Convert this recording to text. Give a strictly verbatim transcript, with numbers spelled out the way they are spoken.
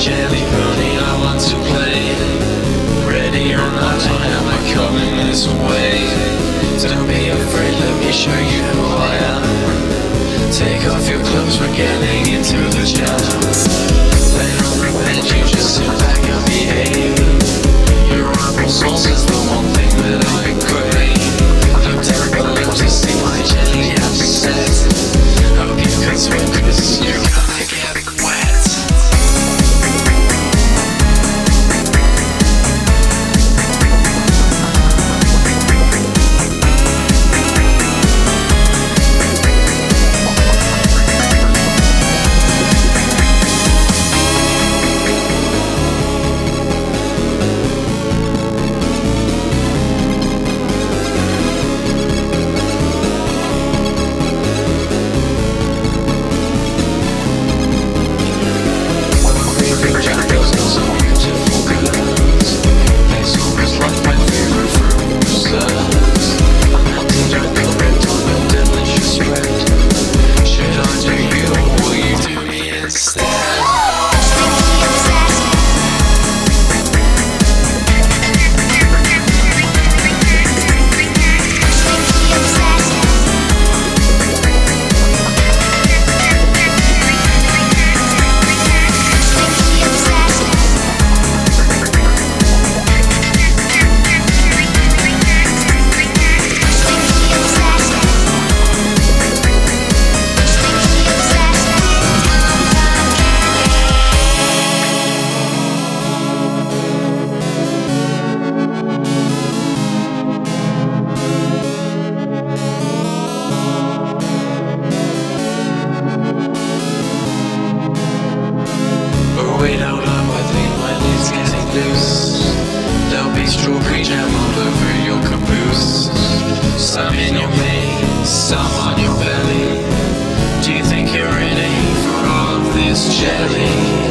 jelly pony, I want to play. Ready or not, I am I coming this way. Don't be afraid, let me show you who I am. Take off your clothes, we're getting into the jam. Lay on the bed, you just sit back and behave. Your apple sauce is the one thing that I crave. Look down below to see my jelly upset. Hope you can swim, cause you're gonna get wet. Wait, hold up, I think my legs getting loose. There'll be strawberry jam all over your caboose. Some in your veins, some on your belly. Do you think you're ready for all of this jelly?